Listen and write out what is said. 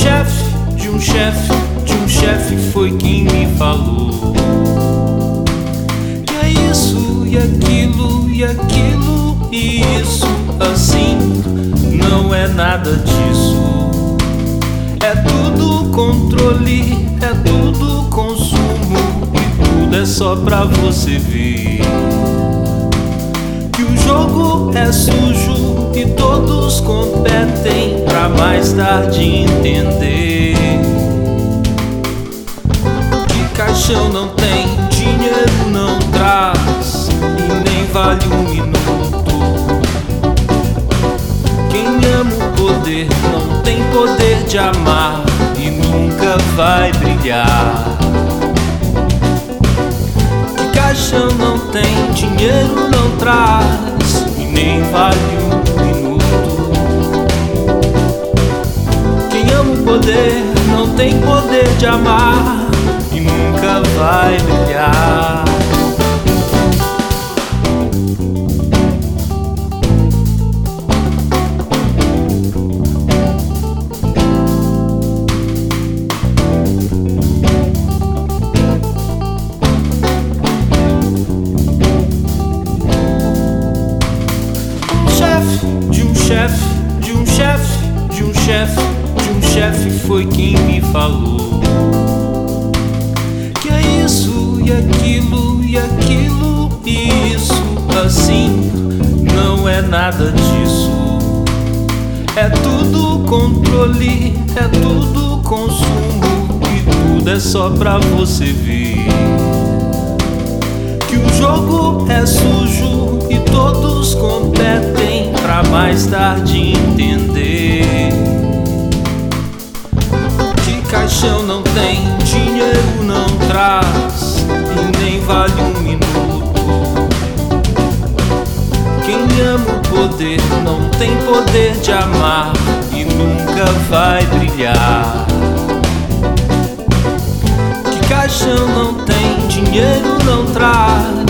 de um chefe foi quem me falou que é isso e aquilo e aquilo e isso assim, não é nada disso. É tudo controle, é tudo consumo e tudo é só pra você ver que o jogo é sujo e todos competem pra mais tarde entender que caixão não tem, dinheiro não traz e nem vale um minuto. Quem ama o poder não tem poder de amar e nunca vai brilhar. Que caixão não tem, dinheiro não traz e nem vale um minuto. Quem ama o poder não tem poder de amar e nunca vai brilhar. De um chefe foi quem me falou que é isso e aquilo e aquilo e isso assim, não é nada disso. É tudo controle, é tudo consumo e tudo é só pra você ver que o jogo é sujo e todos competem pra mais tarde entender que caixão não tem, dinheiro não traz e nem vale um minuto. Quem ama o poder não tem poder de amar e nunca vai brilhar. Que caixão não tem, dinheiro não traz